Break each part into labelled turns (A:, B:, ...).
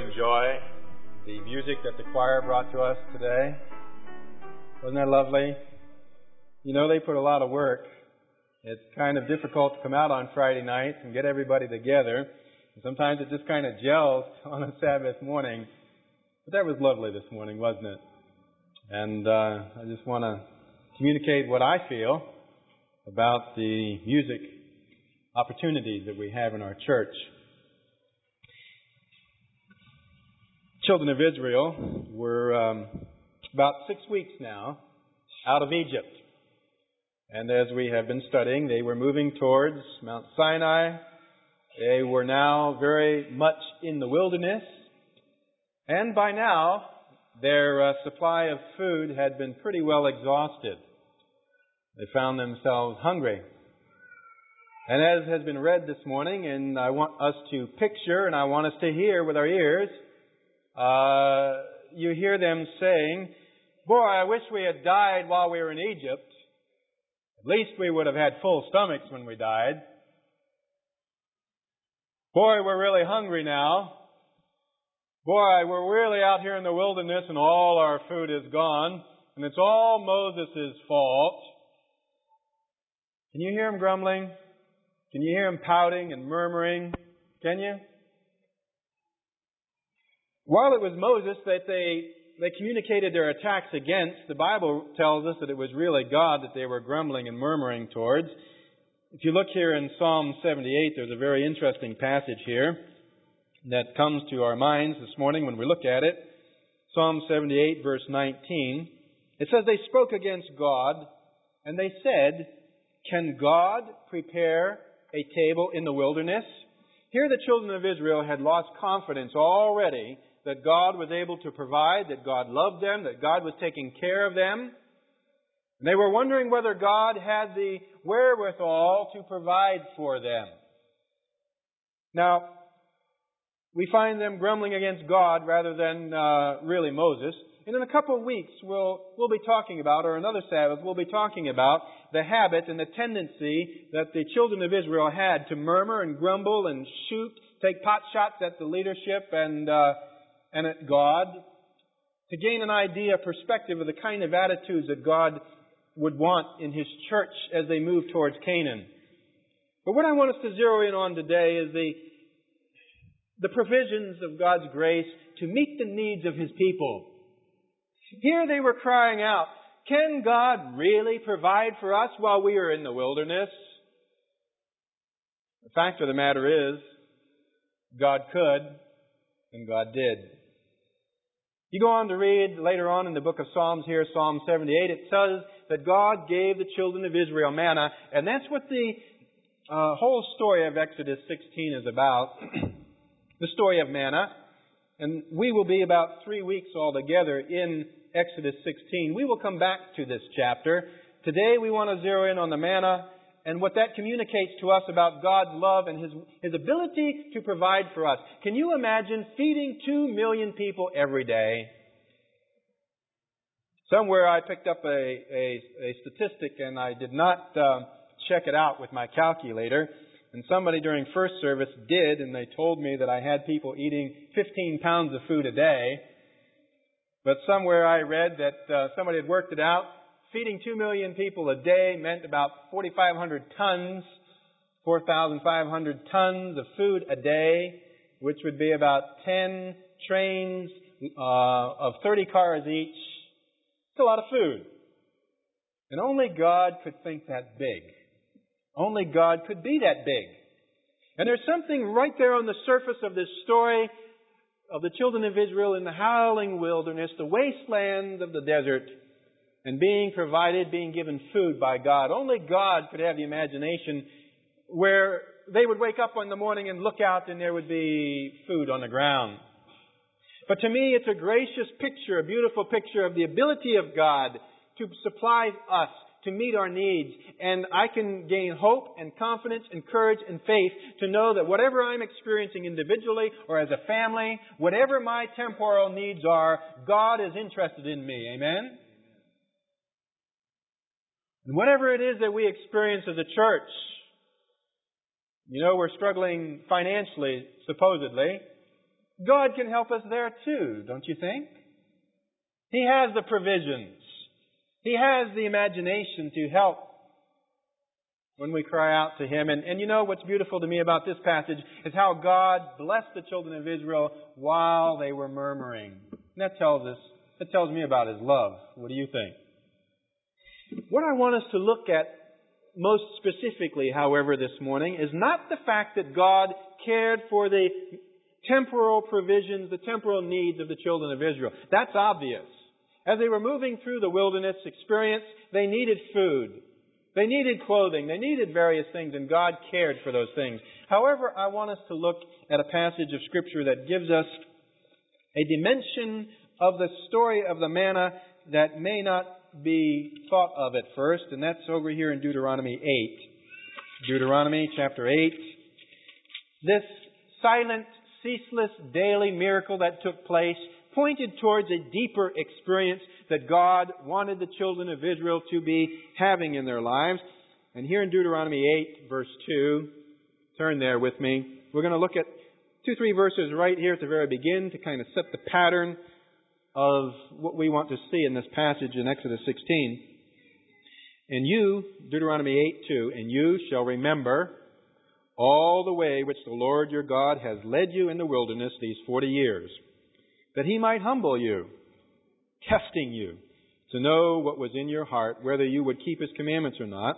A: enjoy the music that the choir brought to us today. Wasn't that lovely? You know, they put a lot of work. It's kind of difficult to come out on Friday nights and get everybody together. And sometimes it just kind of gels on a Sabbath morning. But that was lovely this morning, wasn't it? And I just want to communicate what I feel about the music opportunities that we have in our church. Children of Israel were about 6 weeks now out of Egypt. And as we have been studying, they were moving towards Mount Sinai. They were now very much in the wilderness. And by now, their supply of food had been pretty well exhausted. They found themselves hungry. And as has been read this morning, and I want us to picture and I want us to hear with our ears, you hear them saying, "Boy, I wish we had died while we were in Egypt. At least we would have had full stomachs when we died. Boy, we're really hungry now. Boy, we're really out here in the wilderness and all our food is gone. And it's all Moses' fault." Can you hear them grumbling? Can you hear them pouting and murmuring? Can you? While it was Moses that they communicated their attacks against, the Bible tells us that it was really God that they were grumbling and murmuring towards. If you look here in Psalm 78, there's a very interesting passage here that comes to our minds this morning when we look at it. Psalm 78, verse 19. It says, "They spoke against God, and they said, 'Can God prepare a table in the wilderness?'" Here the children of Israel had lost confidence already that God was able to provide, that God loved them, that God was taking care of them. And they were wondering whether God had the wherewithal to provide for them. Now, we find them grumbling against God rather than really Moses. And in a couple of weeks, we'll be talking about, or another Sabbath, we'll be talking about the habit and the tendency that the children of Israel had to murmur and grumble and take pot shots at the leadership and at God, to gain an idea, a perspective of the kind of attitudes that God would want in His church as they move towards Canaan. But what I want us to zero in on today is the provisions of God's grace to meet the needs of His people. Here they were crying out, "Can God really provide for us while we are in the wilderness?" The fact of the matter is, God could, and God did. You go on to read later on in the book of Psalms here, Psalm 78, it says that God gave the children of Israel manna, and that's what the whole story of Exodus 16 is about, the story of manna. And we will be about 3 weeks altogether in Exodus 16. We will come back to this chapter. Today we want to zero in on the manna and what that communicates to us about God's love and His ability to provide for us. Can you imagine feeding 2 million people every day? Somewhere I picked up a statistic and I did not check it out with my calculator. And somebody during first service did, and they told me that I had people eating 15 pounds of food a day. But somewhere I read that somebody had worked it out. Feeding 2 million people a day meant about 4,500 tons, 4,500 tons of food a day, which would be about 10 trains of 30 cars each. It's a lot of food. And only God could think that big. Only God could be that big. And there's something right there on the surface of this story of the children of Israel in the howling wilderness, the wasteland of the desert, and being provided, being given food by God. Only God could have the imagination where they would wake up in the morning and look out and there would be food on the ground. But to me, it's a gracious picture, a beautiful picture of the ability of God to supply us, to meet our needs. And I can gain hope and confidence and courage and faith to know that whatever I'm experiencing individually or as a family, whatever my temporal needs are, God is interested in me. Amen? And whatever it is that we experience as a church, you know, we're struggling financially, supposedly. God can help us there too, don't you think? He has the provisions. He has the imagination to help when we cry out to Him. And you know what's beautiful to me about this passage is how God blessed the children of Israel while they were murmuring. And that tells me about His love. What do you think? What I want us to look at most specifically, however, this morning is not the fact that God cared for the temporal provisions, the temporal needs of the children of Israel. That's obvious. As they were moving through the wilderness experience, they needed food. They needed clothing. They needed various things, and God cared for those things. However, I want us to look at a passage of Scripture that gives us a dimension of the story of the manna that may not be thought of at first, and that's over here in Deuteronomy 8. Deuteronomy chapter 8. This silent, ceaseless, daily miracle that took place pointed towards a deeper experience that God wanted the children of Israel to be having in their lives. And here in Deuteronomy 8, verse 2, turn there with me. We're going to look at 2-3 verses right here at the very beginning to kind of set the pattern of what we want to see in this passage in Exodus 16. And you, Deuteronomy 8:2, and you shall remember all the way which the Lord your God has led you in the wilderness these 40 years, that He might humble you, testing you, to know what was in your heart, whether you would keep His commandments or not.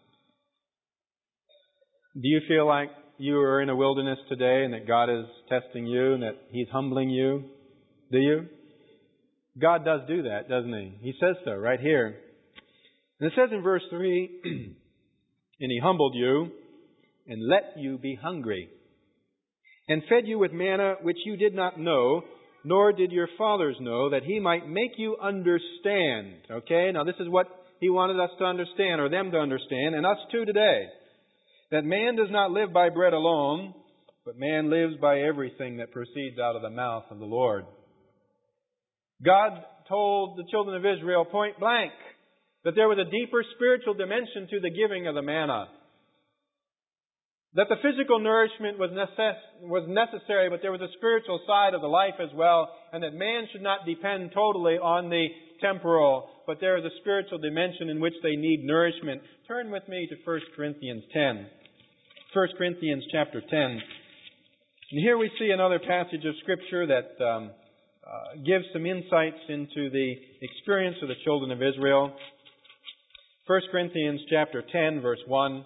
A: Do you feel like you are in a wilderness today and that God is testing you and that He's humbling you? Do you? God does do that, doesn't He? He says so right here. And it says in verse 3, and He humbled you and let you be hungry, and fed you with manna which you did not know, nor did your fathers know, that He might make you understand. Okay, now this is what He wanted us to understand, or them to understand, and us too today. That man does not live by bread alone, but man lives by everything that proceeds out of the mouth of the Lord. God told the children of Israel point blank that there was a deeper spiritual dimension to the giving of the manna. That the physical nourishment was necessary, but there was a spiritual side of the life as well, and that man should not depend totally on the temporal, but there is a spiritual dimension in which they need nourishment. Turn with me to 1 Corinthians 10. 1 Corinthians chapter 10. And here we see another passage of Scripture that gives some insights into the experience of the children of Israel. 1 Corinthians chapter 10, verse 1.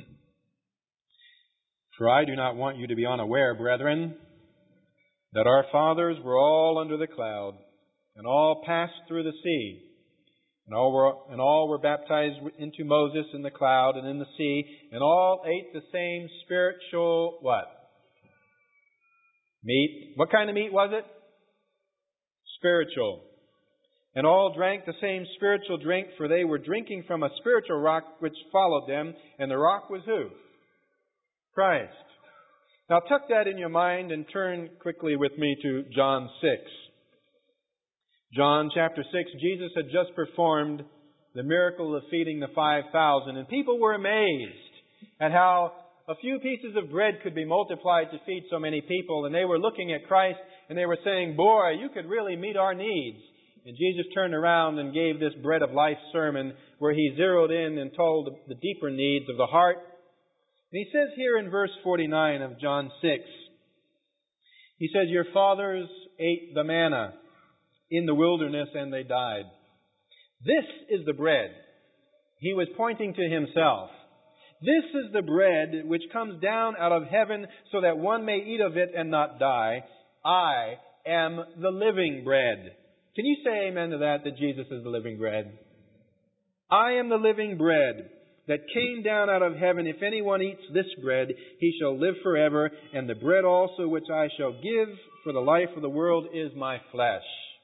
A: For I do not want you to be unaware, brethren, that our fathers were all under the cloud, and all passed through the sea, and all were baptized into Moses in the cloud and in the sea, and all ate the same spiritual what? Meat. What kind of meat was it? Spiritual. And all drank the same spiritual drink, for they were drinking from a spiritual rock which followed them, and the rock was who? Christ. Now tuck that in your mind and turn quickly with me to John 6. John chapter 6, Jesus had just performed the miracle of feeding the 5,000, and people were amazed at how a few pieces of bread could be multiplied to feed so many people, and they were looking at Christ and they were saying, boy, you could really meet our needs. And Jesus turned around and gave this bread of life sermon where He zeroed in and told the deeper needs of the heart. And He says here in verse 49 of John 6, He says, your fathers ate the manna in the wilderness and they died. This is the bread. He was pointing to Himself. This is the bread which comes down out of heaven so that one may eat of it and not die. I am the living bread. Can you say amen to that Jesus is the living bread? I am the living bread that came down out of heaven. If anyone eats this bread, he shall live forever. And the bread also which I shall give for the life of the world is my flesh.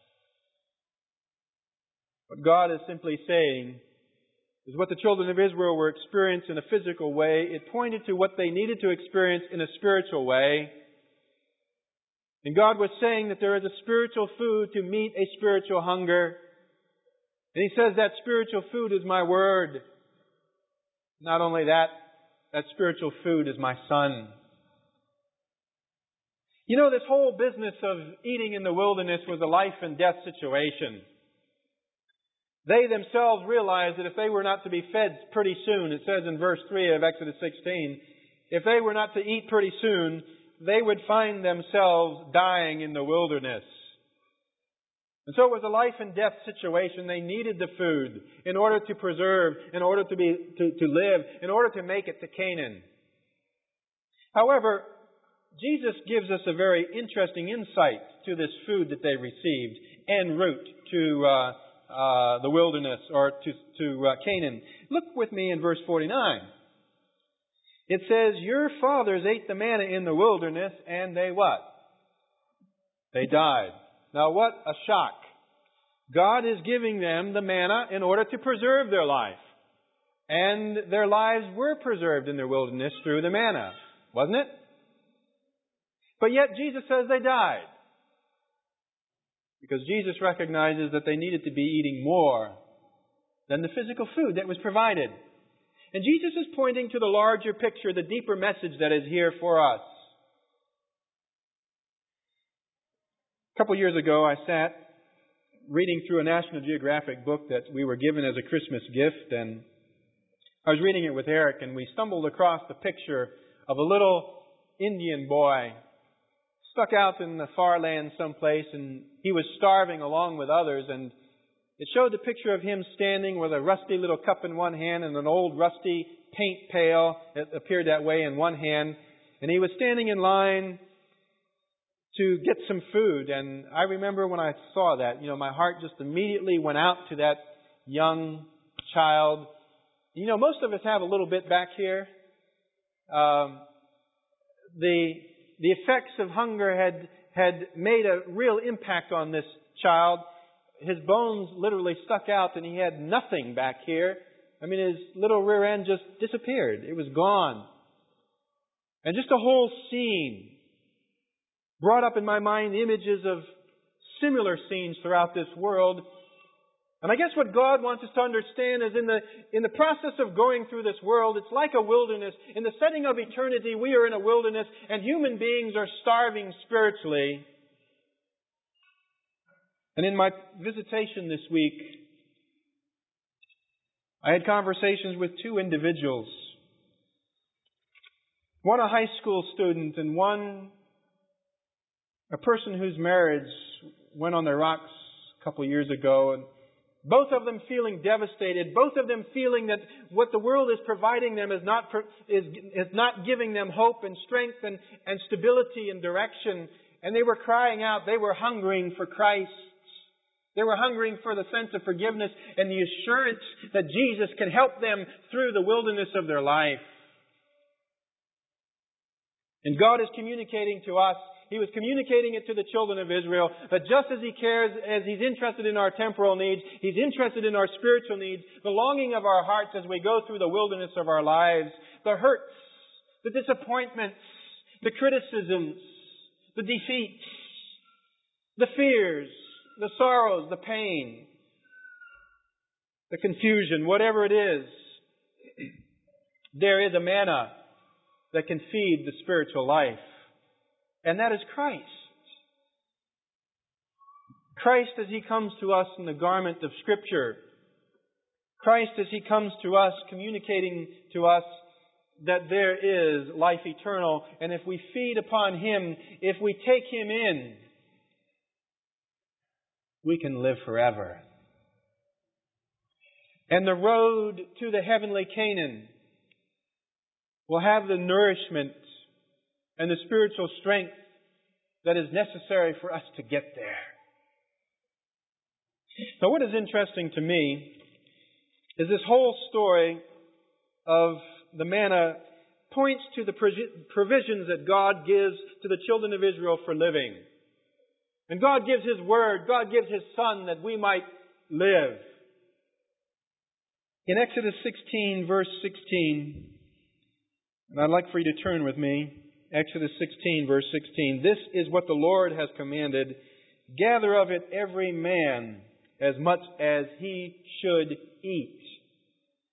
A: What God is simply saying is what the children of Israel were experiencing in a physical way. It pointed to what they needed to experience in a spiritual way. And God was saying that there is a spiritual food to meet a spiritual hunger. And He says that spiritual food is my word. Not only that, that spiritual food is my Son. You know, this whole business of eating in the wilderness was a life and death situation. They themselves realized that if they were not to be fed pretty soon, it says in verse 3 of Exodus 16, if they were not to eat pretty soon, they would find themselves dying in the wilderness. And so it was a life and death situation. They needed the food in order to preserve, in order to live, in order to make it to Canaan. However, Jesus gives us a very interesting insight to this food that they received en route to the wilderness or to Canaan. Look with me in verse 49. It says, your fathers ate the manna in the wilderness, and they what? They died. Now what a shock. God is giving them the manna in order to preserve their life. And their lives were preserved in the wilderness through the manna, wasn't it? But yet Jesus says they died. Because Jesus recognizes that they needed to be eating more than the physical food that was provided. And Jesus is pointing to the larger picture, the deeper message that is here for us. A couple years ago, I sat reading through a National Geographic book that we were given as a Christmas gift, and I was reading it with Eric, and we stumbled across the picture of a little Indian boy stuck out in the far land someplace, and he was starving along with others, and it showed the picture of him standing with a rusty little cup in one hand and an old rusty paint pail that appeared that way in one hand, and he was standing in line to get some food. And I remember when I saw that, my heart just immediately went out to that young child. Most of us have a little bit back here. The effects of hunger had made a real impact on this child. His bones literally stuck out and he had nothing back here. His little rear end just disappeared. It was gone. And just a whole scene brought up in my mind images of similar scenes throughout this world. And I guess what God wants us to understand is in the process of going through this world, it's like a wilderness. In the setting of eternity, we are in a wilderness, and human beings are starving spiritually. And in my visitation this week, I had conversations with two individuals. One a high school student, and one a person whose marriage went on the rocks a couple years ago. And both of them feeling devastated. Both of them feeling that what the world is providing them is not giving them hope and strength and stability and direction. And they were crying out. They were hungering for Christ. They were hungering for the sense of forgiveness and the assurance that Jesus can help them through the wilderness of their life. And God is communicating to us. He was communicating it to the children of Israel that just as He cares, as He's interested in our temporal needs, He's interested in our spiritual needs, the longing of our hearts as we go through the wilderness of our lives, the hurts, the disappointments, the criticisms, the defeats, the fears, the sorrows, the pain, the confusion, whatever it is, there is a manna that can feed the spiritual life. And that is Christ. Christ as He comes to us in the garment of Scripture. Christ as He comes to us, communicating to us that there is life eternal. And if we feed upon Him, if we take Him in, we can live forever. And the road to the heavenly Canaan will have the nourishment and the spiritual strength that is necessary for us to get there. Now, what is interesting to me is this whole story of the manna points to the provisions that God gives to the children of Israel for living. And God gives His Word, God gives His Son that we might live. In Exodus 16, verse 16, and I'd like for you to turn with me, Exodus 16, verse 16. This is what the Lord has commanded. Gather of it every man as much as he should eat.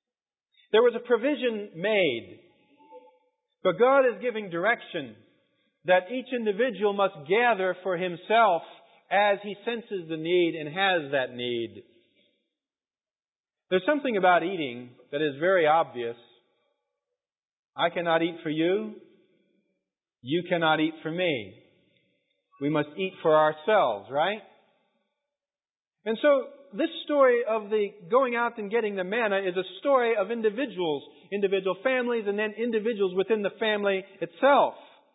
A: There was a provision made, but God is giving direction. that each individual must gather for himself as he senses the need and has that need. There's something about eating that is very obvious. I cannot eat for you. You cannot eat for me. We must eat for ourselves, right? And so this story of the going out and getting the manna is a story of individuals, individual families, and then individuals within the family itself.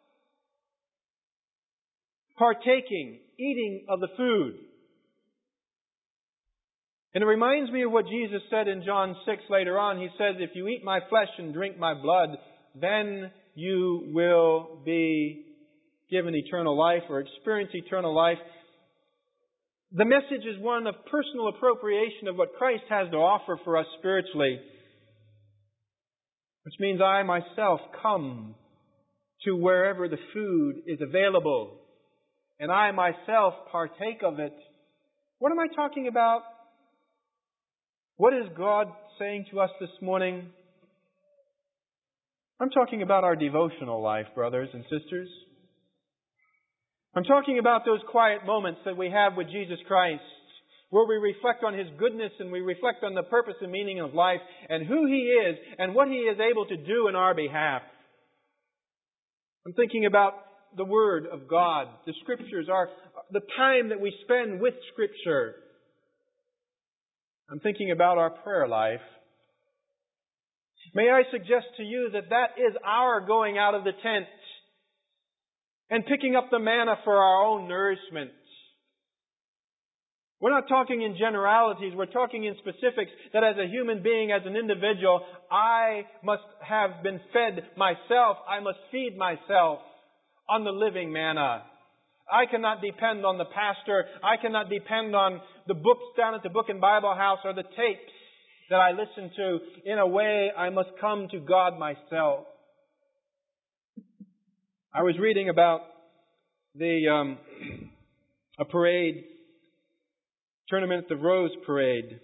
A: Partaking, eating of the food. And it reminds me of what Jesus said in John 6 later on. He says, if you eat my flesh and drink my blood, then you will be given eternal life or experience eternal life. The message is one of personal appropriation of what Christ has to offer for us spiritually, which means I myself come to wherever the food is available, and I myself partake of it. What am I talking about? What is God saying to us this morning? I'm talking about our devotional life, brothers and sisters. I'm talking about those quiet moments that we have with Jesus Christ, where we reflect on His goodness and we reflect on the purpose and meaning of life and who He is and what He is able to do in our behalf. I'm thinking about the Word of God, the Scriptures, the time that we spend with Scripture. I'm thinking about our prayer life. May I suggest to you that that is our going out of the tent and picking up the manna for our own nourishment. We're not talking in generalities. We're talking in specifics that as a human being, as an individual, I must have been fed myself. I must feed myself on the living manna. I cannot depend on the pastor. I cannot depend on the books down at the Book and Bible House or the tapes that I listen to. In a way, I must come to God myself. I was reading about a parade, Tournament at the Rose Parade.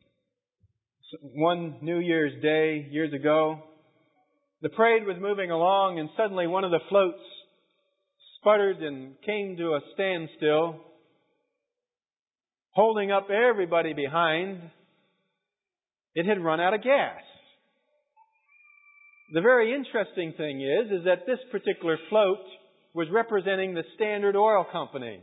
A: One New Year's Day, years ago, the parade was moving along and suddenly one of the floats sputtered and came to a standstill, holding up everybody behind. It had run out of gas. The very interesting thing is that this particular float was representing the Standard Oil Company.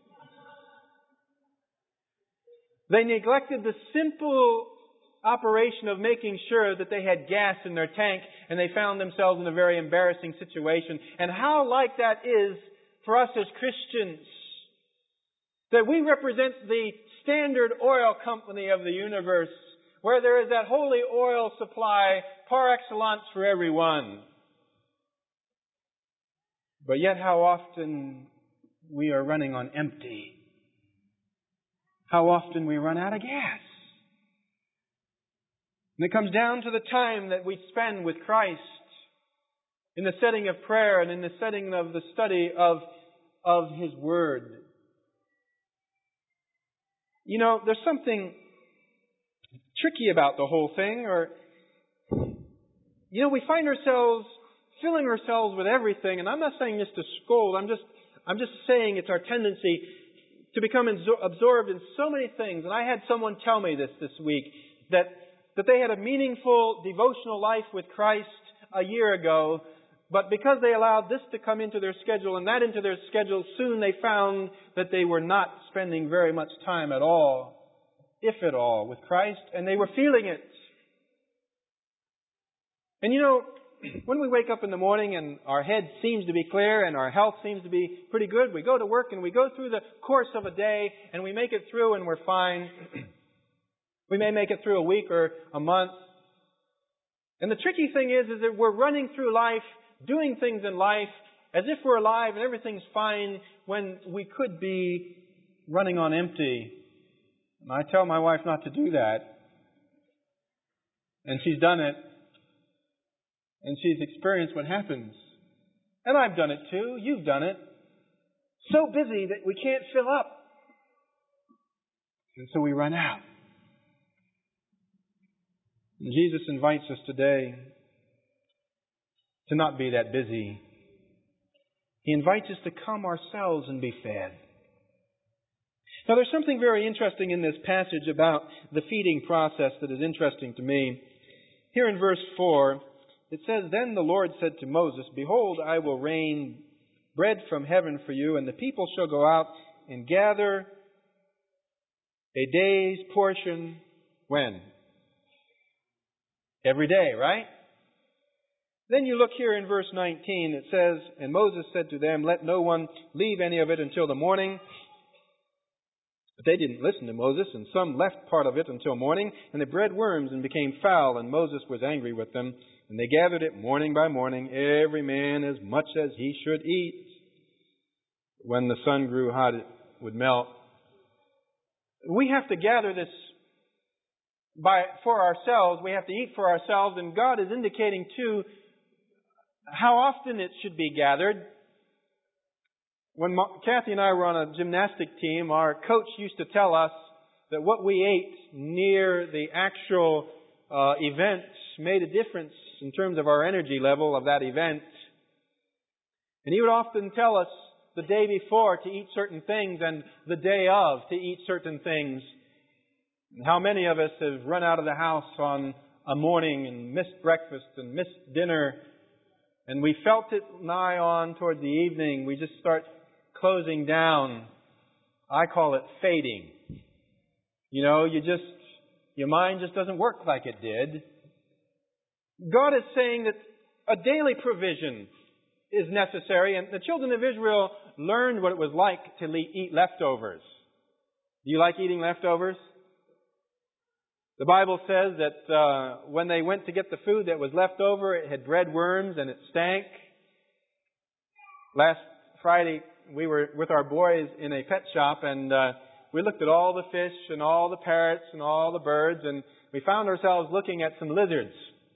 A: They neglected the simple operation of making sure that they had gas in their tank, and they found themselves in a very embarrassing situation. And how like that is for us as Christians, that we represent the Standard Oil Company of the universe, where there is that holy oil supply par excellence for everyone. But yet how often we are running on empty. How often we run out of gas. And it comes down to the time that we spend with Christ in the setting of prayer and in the setting of the study of His Word. You know, there's something tricky about the whole thing, we find ourselves filling ourselves with everything, and I'm not saying this to scold, I'm just saying it's our tendency to become absorbed in so many things. And I had someone tell me this week, that they had a meaningful devotional life with Christ a year ago, but because they allowed this to come into their schedule and that into their schedule, soon they found that they were not spending very much time at all, if at all, with Christ, and they were feeling it. And when we wake up in the morning and our head seems to be clear and our health seems to be pretty good, we go to work and we go through the course of a day and we make it through and we're fine. We may make it through a week or a month. And the tricky thing is that we're running through life, doing things in life as if we're alive and everything's fine, when we could be running on empty. And I tell my wife not to do that. And she's done it. And she's experienced what happens. And I've done it too. You've done it. So busy that we can't fill up. And so we run out. And Jesus invites us today to not be that busy. He invites us to come ourselves and be fed. Now, there's something very interesting in this passage about the feeding process that is interesting to me. Here in verse 4, it says, "Then the Lord said to Moses, Behold, I will rain bread from heaven for you, and the people shall go out and gather a day's portion." When? Every day, right? Then you look here in verse 19, it says, "And Moses said to them, Let no one leave any of it until the morning." But they didn't listen to Moses, and some left part of it until morning, and it bred worms and became foul, and Moses was angry with them. And they gathered it morning by morning, every man as much as he should eat. When the sun grew hot, it would melt. We have to gather this for ourselves. We have to eat for ourselves, and God is indicating too how often it should be gathered. When Kathy and I were on a gymnastic team, our coach used to tell us that what we ate near the actual event made a difference in terms of our energy level of that event. And he would often tell us the day before to eat certain things and the day of to eat certain things. And how many of us have run out of the house on a morning and missed breakfast and missed dinner, and we felt it nigh on toward the evening. We just start closing down. I call it fading. You know, your mind just doesn't work like it did. God is saying that a daily provision is necessary, and the children of Israel learned what it was like to eat leftovers. Do you like eating leftovers? The Bible says that when they went to get the food that was left over, it had bred worms and it stank. Last Friday, we were with our boys in a pet shop, and we looked at all the fish and all the parrots and all the birds, and we found ourselves looking at some lizards.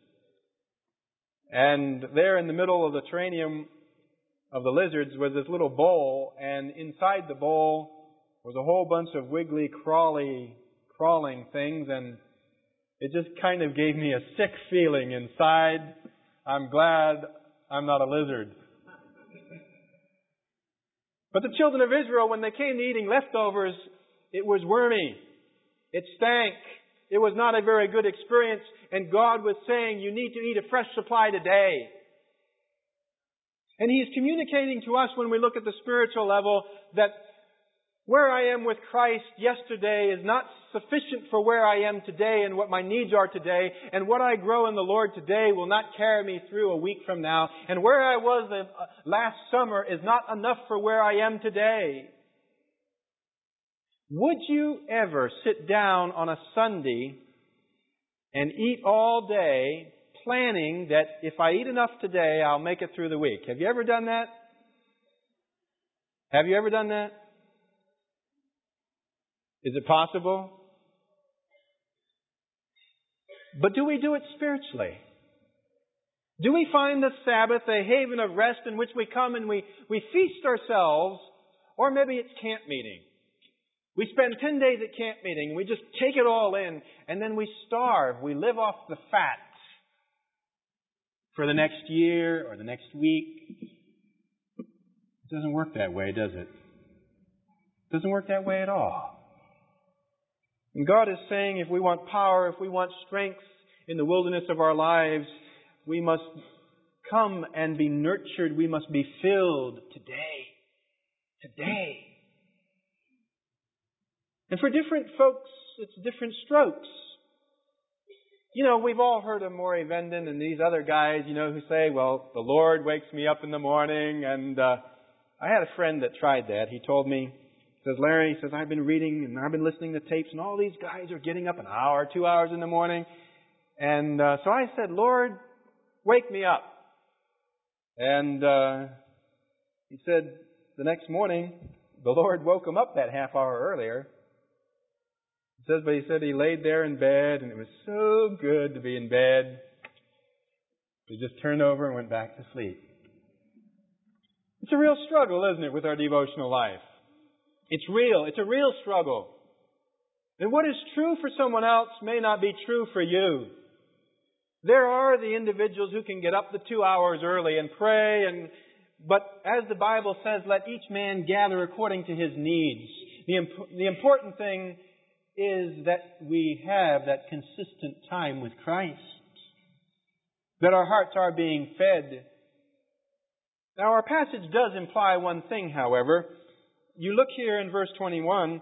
A: And there in the middle of the terrarium of the lizards was this little bowl, and inside the bowl was a whole bunch of wiggly, crawling things, and it just kind of gave me a sick feeling inside. I'm glad I'm not a lizard. But the children of Israel, when they came to eating leftovers, it was wormy. It stank. It was not a very good experience. And God was saying, you need to eat a fresh supply today. And He's communicating to us when we look at the spiritual level that where I am with Christ yesterday is not sufficient for where I am today and what my needs are today. And what I grow in the Lord today will not carry me through a week from now. And where I was last summer is not enough for where I am today. Would you ever sit down on a Sunday and eat all day planning that if I eat enough today, I'll make it through the week? Have you ever done that? Have you ever done that? Is it possible? But do we do it spiritually? Do we find the Sabbath a haven of rest in which we come and we feast ourselves? Or maybe it's camp meeting. We spend 10 days at camp meeting. We just take it all in, and then we starve. We live off the fat for the next year or the next week. It doesn't work that way, does it? It doesn't work that way at all. And God is saying if we want power, if we want strength in the wilderness of our lives, we must come and be nurtured. We must be filled today. Today. And for different folks, it's different strokes. You know, we've all heard of Maury Venden and these other guys, who say, well, the Lord wakes me up in the morning. And I had a friend that tried that. He told me, he says, Larry, he says, I've been reading and I've been listening to tapes, and all these guys are getting up an hour, 2 hours in the morning. And so I said, Lord, wake me up. And he said the next morning, the Lord woke him up that half hour earlier. But he said he laid there in bed, and it was so good to be in bed. He just turned over and went back to sleep. It's a real struggle, isn't it, with our devotional life? It's real. It's a real struggle. And what is true for someone else may not be true for you. There are the individuals who can get up the 2 hours early and pray and But as the Bible says, let each man gather according to his needs. The important thing is that we have that consistent time with Christ. That our hearts are being fed. Now our passage does imply one thing, however. You look here in verse 21,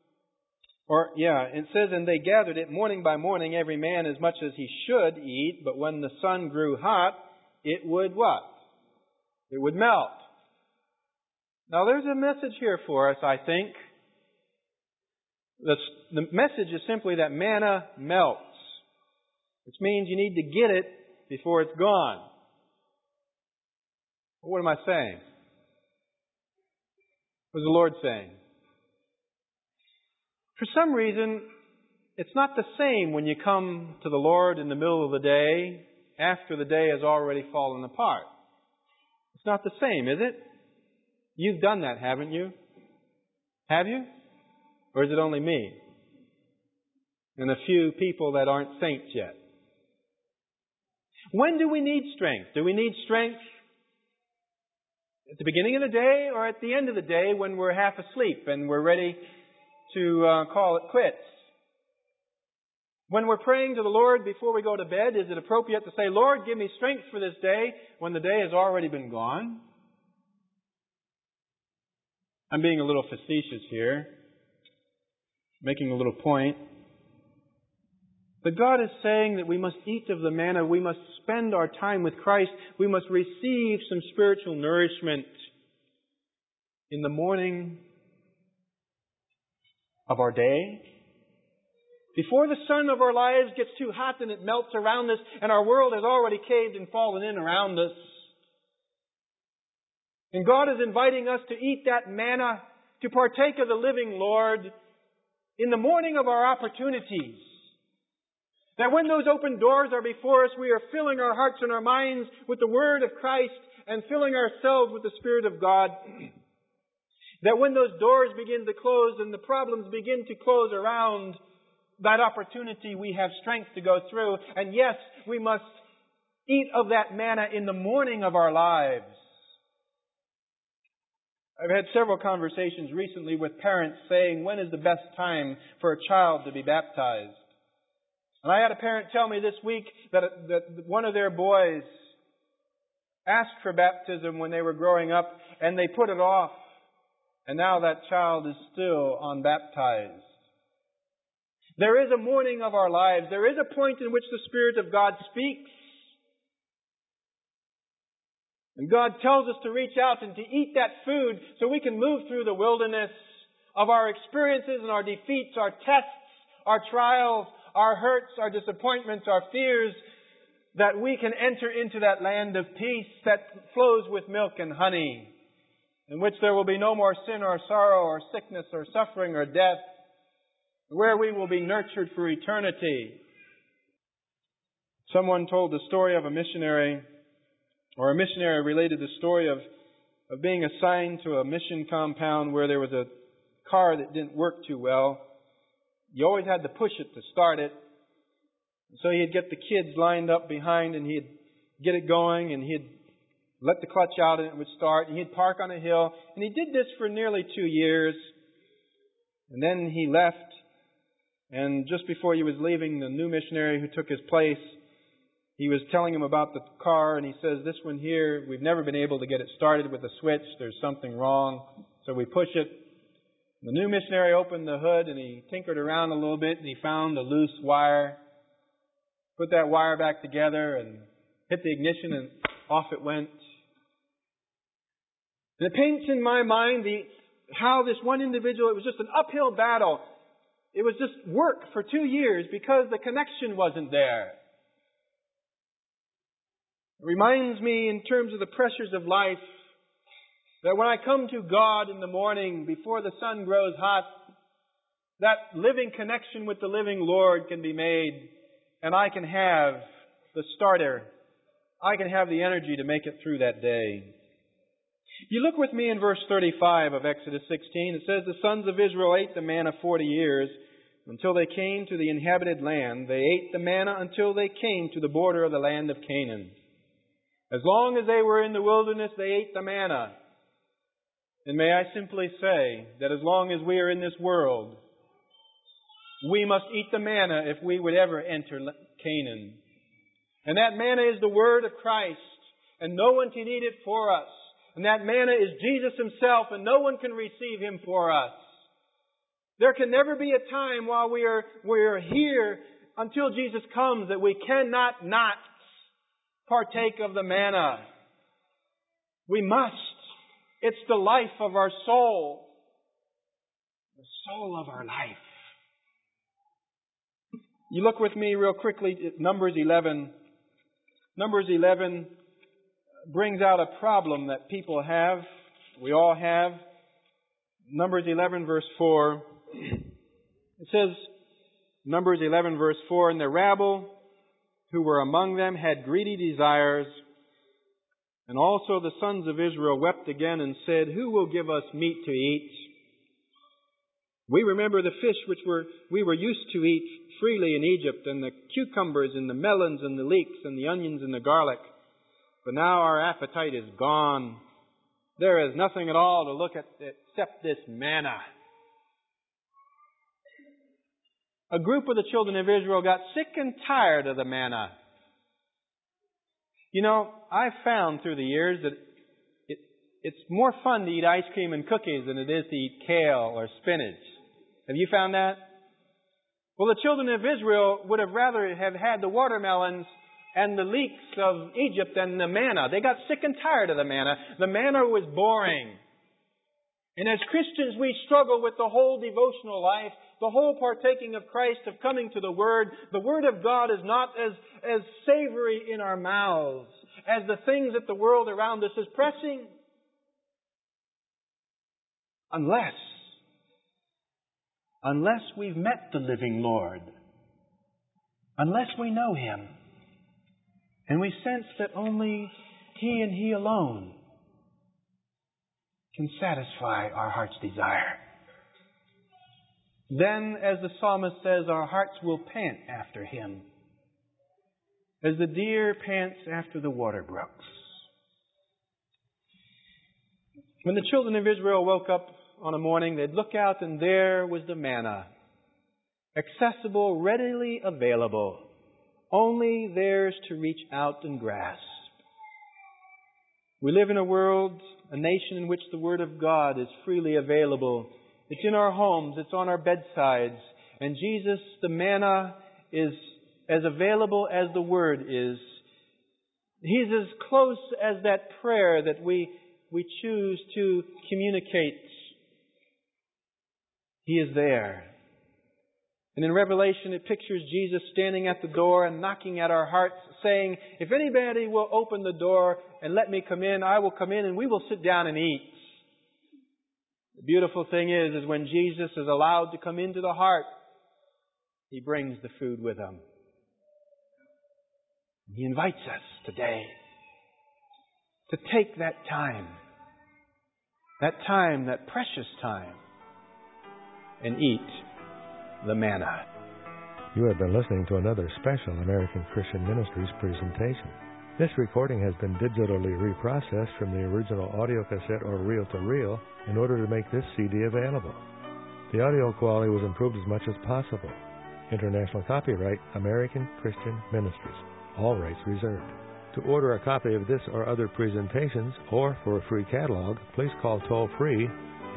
A: it says, and they gathered it morning by morning, every man as much as he should eat, but when the sun grew hot, it would what? It would melt. Now there's a message here for us, I think. The message is simply that manna melts, which means you need to get it before it's gone. What am I saying? What is the Lord saying? For some reason, it's not the same when you come to the Lord in the middle of the day after the day has already fallen apart. It's not the same, is it? You've done that, haven't you? Have you? Or is it only me? And a few people that aren't saints yet. When do we need strength? Do we need strength at the beginning of the day or at the end of the day when we're half asleep and we're ready to call it quits? When we're praying to the Lord before we go to bed, is it appropriate to say, Lord, give me strength for this day when the day has already been gone? I'm being a little facetious here, making a little point. But God is saying that we must eat of the manna, we must spend our time with Christ, we must receive some spiritual nourishment in the morning of our day. Before the sun of our lives gets too hot and it melts around us and our world has already caved and fallen in around us. And God is inviting us to eat that manna, to partake of the living Lord in the morning of our opportunities. That when those open doors are before us, we are filling our hearts and our minds with the Word of Christ and filling ourselves with the Spirit of God. That when those doors begin to close and the problems begin to close around that opportunity, we have strength to go through. And yes, we must eat of that manna in the morning of our lives. I've had several conversations recently with parents saying, when is the best time for a child to be baptized? And I had a parent tell me this week that one of their boys asked for baptism when they were growing up, and they put it off. And now that child is still unbaptized. There is a morning of our lives. There is a point in which the Spirit of God speaks. And God tells us to reach out and to eat that food so we can move through the wilderness of our experiences and our defeats, our tests, our trials, our hurts, our disappointments, our fears, that we can enter into that land of peace that flows with milk and honey, in which there will be no more sin or sorrow or sickness or suffering or death, where we will be nurtured for eternity. Someone told the story of a missionary related the story of being assigned to a mission compound where there was a car that didn't work too well. You always had to push it to start it. So he'd get the kids lined up behind and he'd get it going and he'd let the clutch out and it would start. And he'd park on a hill. And he did this for nearly 2 years. And then he left. And just before he was leaving, the new missionary who took his place, he was telling him about the car. And he says, this one here, we've never been able to get it started with a switch. There's something wrong. So we push it. The new missionary opened the hood and he tinkered around a little bit and he found a loose wire. Put that wire back together and hit the ignition and off it went. And it paints in my mind how this one individual, it was just an uphill battle. It was just work for 2 years because the connection wasn't there. It reminds me in terms of the pressures of life that when I come to God in the morning before the sun grows hot, that living connection with the living Lord can be made and I can have the starter. I can have the energy to make it through that day. You look with me in verse 35 of Exodus 16. It says, the sons of Israel ate the manna 40 years until they came to the inhabited land. They ate the manna until they came to the border of the land of Canaan. As long as they were in the wilderness, they ate the manna. And may I simply say that as long as we are in this world, we must eat the manna if we would ever enter Canaan. And that manna is the Word of Christ, and no one can eat it for us. And that manna is Jesus Himself, and no one can receive Him for us. There can never be a time while we are here until Jesus comes that we cannot not partake of the manna. We must. It's the life of our soul. The soul of our life. You look with me real quickly at Numbers 11. Numbers 11 brings out a problem that people have. We all have. Numbers 11 verse 4. It says, Numbers 11 verse 4, and the rabble who were among them had greedy desires, and also the sons of Israel wept again and said, who will give us meat to eat? We remember the fish which we were used to eat freely in Egypt, and the cucumbers and the melons and the leeks and the onions and the garlic. But now our appetite is gone. There is nothing at all to look at except this manna. A group of the children of Israel got sick and tired of the manna. You know, I've found through the years that it's more fun to eat ice cream and cookies than it is to eat kale or spinach. Have you found that? Well, the children of Israel would have rather have had the watermelons and the leeks of Egypt than the manna. They got sick and tired of the manna. The manna was boring. And as Christians, we struggle with the whole devotional life, the whole partaking of Christ, of coming to the Word. The Word of God is not as savory in our mouths as the things that the world around us is pressing. Unless we've met the living Lord. Unless we know Him. And we sense that only He and He alone can satisfy our heart's desire. Then, as the psalmist says, our hearts will pant after Him, as the deer pants after the water brooks. When the children of Israel woke up on a morning, they'd look out and there was the manna, accessible, readily available, only theirs to reach out and grasp. We live in a world, a nation in which the Word of God is freely available. It's in our homes, it's on our bedsides. And Jesus, the manna, is as available as the Word is. He's as close as that prayer that we choose to communicate. He is there. And in Revelation, it pictures Jesus standing at the door and knocking at our hearts, saying, if anybody will open the door and let me come in, I will come in and we will sit down and eat. The beautiful thing is when Jesus is allowed to come into the heart, He brings the food with Him. He invites us today to take that precious time, and eat the manna.
B: You have been listening to another special American Christian Ministries presentation. This recording has been digitally reprocessed from the original audio cassette or reel-to-reel in order to make this CD available. The audio quality was improved as much as possible. International copyright, American Christian Ministries. All rights reserved. To order a copy of this or other presentations, or for a free catalog, please call toll-free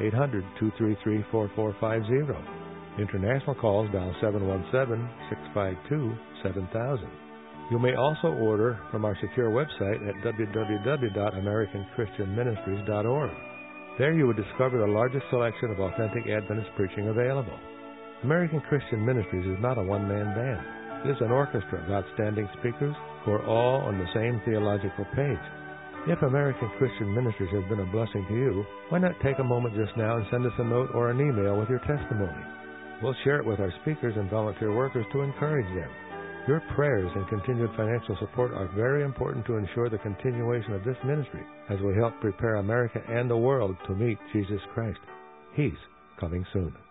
B: 800-233-4450. International calls dial 717-652-7000. You may also order from our secure website at www.americanchristianministries.org. There you will discover the largest selection of authentic Adventist preaching available. American Christian Ministries is not a one-man band. It is an orchestra of outstanding speakers who are all on the same theological page. If American Christian Ministries has been a blessing to you, why not take a moment just now and send us a note or an email with your testimony? We'll share it with our speakers and volunteer workers to encourage them. Your prayers and continued financial support are very important to ensure the continuation of this ministry as we help prepare America and the world to meet Jesus Christ. He's coming soon.